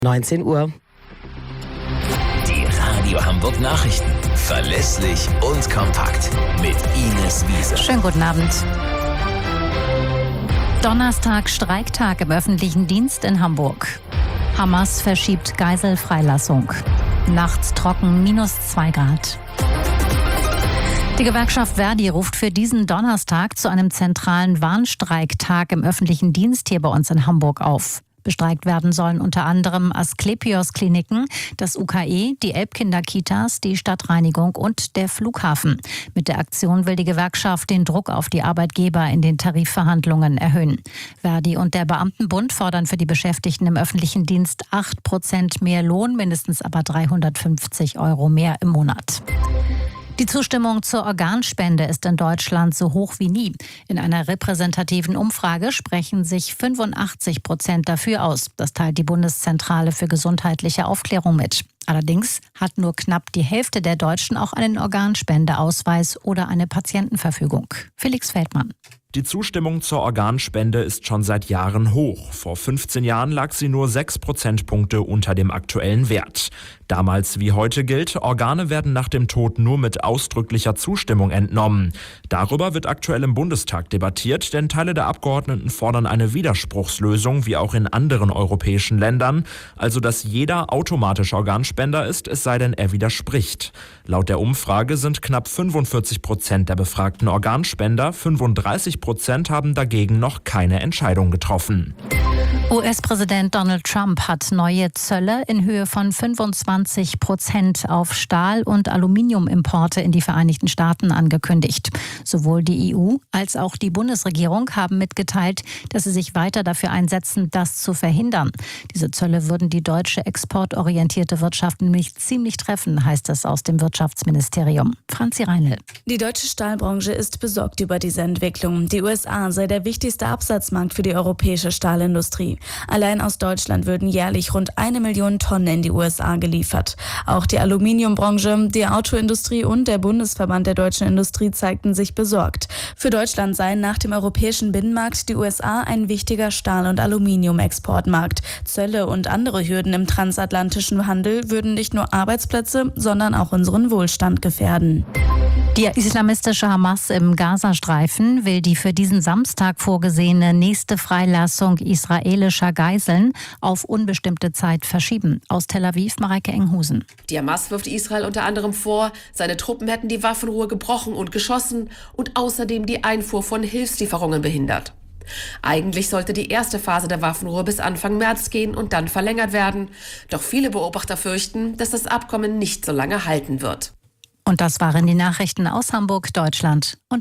19 Uhr. Die Radio Hamburg Nachrichten. Verlässlich und kompakt. Mit Ines Wiese. Schönen guten Abend. Donnerstag Streiktag im öffentlichen Dienst in Hamburg. Hamas verschiebt Geiselfreilassung. Nachts trocken, -2 Grad. Die Gewerkschaft Verdi ruft für diesen Donnerstag zu einem zentralen Warnstreiktag im öffentlichen Dienst hier bei uns in Hamburg auf. Bestreikt werden sollen unter anderem Asklepios-Kliniken, das UKE, die Elbkinder-Kitas, die Stadtreinigung und der Flughafen. Mit der Aktion will die Gewerkschaft den Druck auf die Arbeitgeber in den Tarifverhandlungen erhöhen. Verdi und der Beamtenbund fordern für die Beschäftigten im öffentlichen Dienst 8% mehr Lohn, mindestens aber 350 € mehr im Monat. Die Zustimmung zur Organspende ist in Deutschland so hoch wie nie. In einer repräsentativen Umfrage sprechen sich 85% dafür aus. Das teilt die Bundeszentrale für gesundheitliche Aufklärung mit. Allerdings hat nur knapp die Hälfte der Deutschen auch einen Organspendeausweis oder eine Patientenverfügung. Felix Feldmann. Die Zustimmung zur Organspende ist schon seit Jahren hoch. Vor 15 Jahren lag sie nur 6 Prozentpunkte unter dem aktuellen Wert. Damals wie heute gilt, Organe werden nach dem Tod nur mit ausdrücklicher Zustimmung entnommen. Darüber wird aktuell im Bundestag debattiert, denn Teile der Abgeordneten fordern eine Widerspruchslösung, wie auch in anderen europäischen Ländern. Also, dass jeder automatisch Organspender ist, es sei denn, er widerspricht. Laut der Umfrage sind knapp 45% der befragten Organspender, 35% haben dagegen noch keine Entscheidung getroffen. US-Präsident Donald Trump hat neue Zölle in Höhe von 25% auf Stahl- und Aluminiumimporte in die Vereinigten Staaten angekündigt. Sowohl die EU als auch die Bundesregierung haben mitgeteilt, dass sie sich weiter dafür einsetzen, das zu verhindern. Diese Zölle würden die deutsche exportorientierte Wirtschaft nämlich ziemlich treffen, heißt es aus dem Wirtschaftsministerium. Franzi Reinl. Die deutsche Stahlbranche ist besorgt über diese Entwicklung. Die USA sei der wichtigste Absatzmarkt für die europäische Stahlindustrie. Allein aus Deutschland würden jährlich rund 1 Million Tonnen in die USA geliefert. Auch die Aluminiumbranche, die Autoindustrie und der Bundesverband der deutschen Industrie zeigten sich besorgt. Für Deutschland seien nach dem europäischen Binnenmarkt die USA ein wichtiger Stahl- und Aluminiumexportmarkt. Zölle und andere Hürden im transatlantischen Handel würden nicht nur Arbeitsplätze, sondern auch unseren Wohlstand gefährden. Die islamistische Hamas im Gazastreifen will die für diesen Samstag vorgesehene nächste Freilassung israelischer Geiseln auf unbestimmte Zeit verschieben. Aus Tel Aviv, Mareike Enghusen. Die Hamas wirft Israel unter anderem vor, seine Truppen hätten die Waffenruhe gebrochen und geschossen und außerdem die Einfuhr von Hilfslieferungen behindert. Eigentlich sollte die erste Phase der Waffenruhe bis Anfang März gehen und dann verlängert werden. Doch viele Beobachter fürchten, dass das Abkommen nicht so lange halten wird. Und das waren die Nachrichten aus Hamburg, Deutschland und